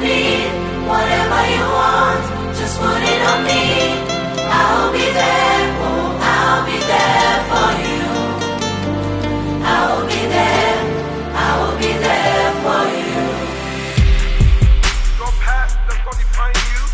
need, whatever you want, just put it on me. I'll be there, oh, I'll be there for you. I will be there, I will be there for you. Your past does not define you.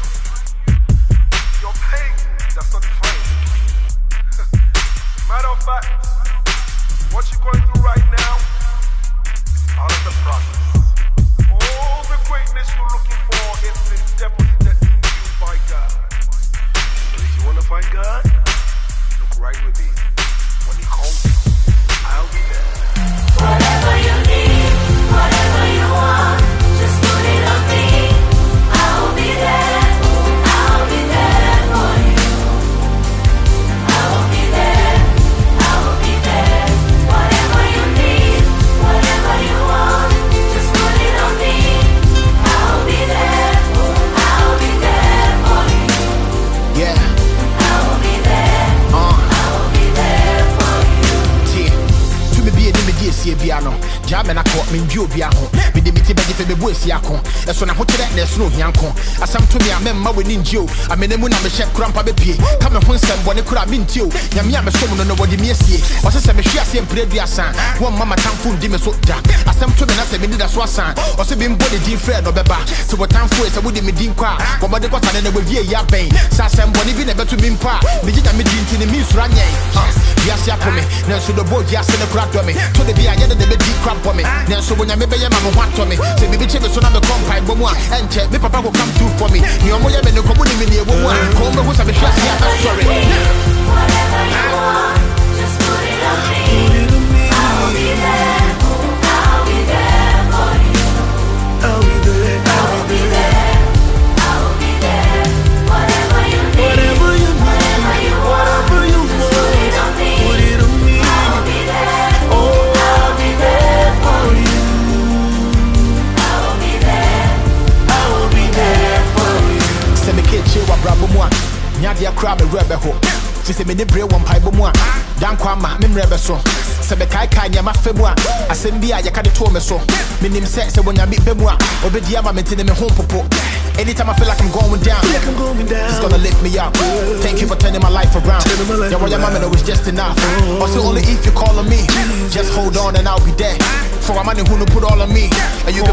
Your pain does not define you. Matter of fact, what you're going through right now is part of the process. All the greatness you're looking for is been deposited in you by God. So if you want to find God, look right within. When He calls you, I'll be there. Whatever you need, whatever you want, just put it on me. I will be there, I'll be there for you. I will be there, I will be there. Whatever you need, whatever you want, just put it on me. I will be there, I'll be there for you. Yeah. I will be there, I will be there for you. See, to me be a dimity, see a piano. Jam and I caught me in Jubia. Me dimity baby for the boys, Yako. As when I put that there's no Yanko. As I'm to me, I remember winning Joe. I mean, the moon, I'm a chef, grandpa, baby. Come and win some when it could have been to you. Yamia, I'm a someone on nobody, me see. Was a semi share and play their son. One mama town food, dimmer so dark. As I'm to me, I said, me did a swasan. Also, being body deep friend or beba. So what time for is I would me dim car. What mother got an enemy with ya bane. Sassam, when he been able to mean pa. Me did a meeting to the Miss Ranye. Yes, ya for me. Now, so the boy, yes, and the crap to me. To the beer, the big crap for me. Now, so when I maybe your mama want to me. Say, maybe check so I'm a compile, but one. And check, me papa will come through for me. You are more than a community, woman. Call me who's a bit sorry. Whatever you want, just put it on me. I'll be there, I'll be there for you. I'll be there, I'll be there, I'll be there. Whatever you need, whatever you want, just put it on me. put it on me. I'll be there, Oh, I'll be there for you. I will be there, I will be there for you. Send me kitchen, what brabo moi. Nyadia crab a rebel. She said, me the bread one pipe moi. Dan Kwama, Mim Rebeso. Sebekai Kanya, my femwa. I send the Ayaka to me so. Minim sex when I meet Bemwa. Obediama maintain me home popo. Anytime I feel like I'm going down, it's gonna lift me up. Thank you for turning my life around. Yeah, well, your mama know it's just enough. Also, only if you call on me, just hold on and I'll be there. For a man who put all on me, and you